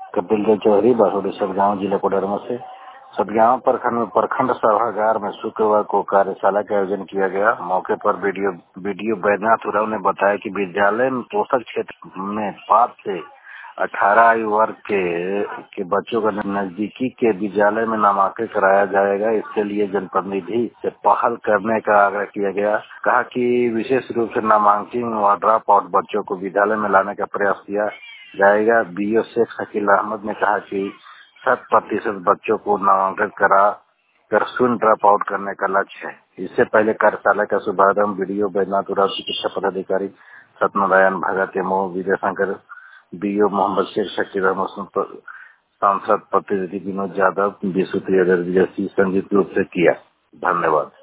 कपिल देव चौधरी बासोडी सतगांव जिला कोडरमा से। सतगांव प्रखंड में प्रखंड सभागार में शुक्रवार को कार्यशाला का आयोजन किया गया। मौके पर बीडीओ बैद्यनाथ उरांव ने बताया कि विद्यालय में पोषक क्षेत्र में 5 से 18 आयु वर्ग के बच्चों का नजदीकी के विद्यालय में नामांकन कराया जाएगा। इसके लिए जनप्रतिनिधि से पहल करने का आग्रह किया गया। कहा कि विशेष रूप से नामांकन व ड्रॉप आउट बच्चों को विद्यालय में लाने का प्रयास किया जाएगा। बीओ शेख शकील अहमद ने कहा कि 100% बच्चों को नामांकन करा कर शून्य ड्रॉप आउट करने का लक्ष्य है। इससे पहले कार्यशाला का शुभारंभ बीडीओ बैद्यनाथ उरांव, चिकित्सा पदाधिकारी सत्यनारायण भगत, एमओ विजय शंकर, बीओ मोहम्मद शेख शकील अहमद, सांसद प्रतिनिधि विनोद यादव, विशु त्रिवेदी संयुक्त रूप से किया। धन्यवाद।